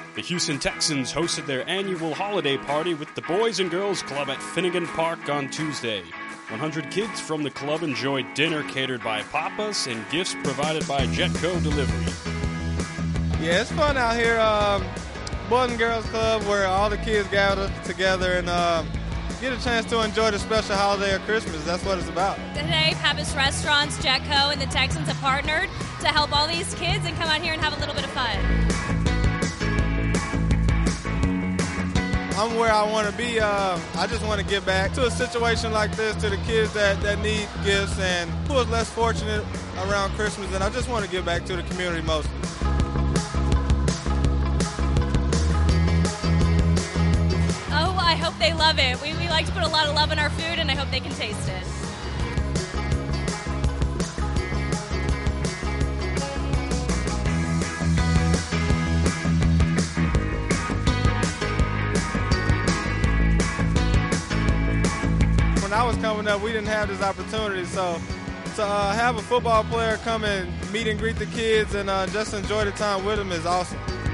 The Houston Texans hosted their annual holiday party with the Boys and Girls Club at Finnegan Park on Tuesday. 100 kids from the club enjoyed dinner catered by Papas and gifts provided by Jetco Delivery. Yeah, it's fun out here. Boys and Girls Club, where all the kids gather together and get a chance to enjoy the special holiday of Christmas. That's what it's about. Today, Pappas Restaurants, Jetco, and the Texans have partnered to help all these kids and come out here and have a little bit of fun. I'm where I want to be. I just want to give back to a situation like this, to the kids that need gifts and who is less fortunate around Christmas, and I just want to give back to the community mostly. Oh, I hope they love it. We like to put a lot of love in our food, and I hope they can taste it. When I was coming up, we didn't have this opportunity, so to have a football player come and meet and greet the kids and just enjoy the time with them is awesome.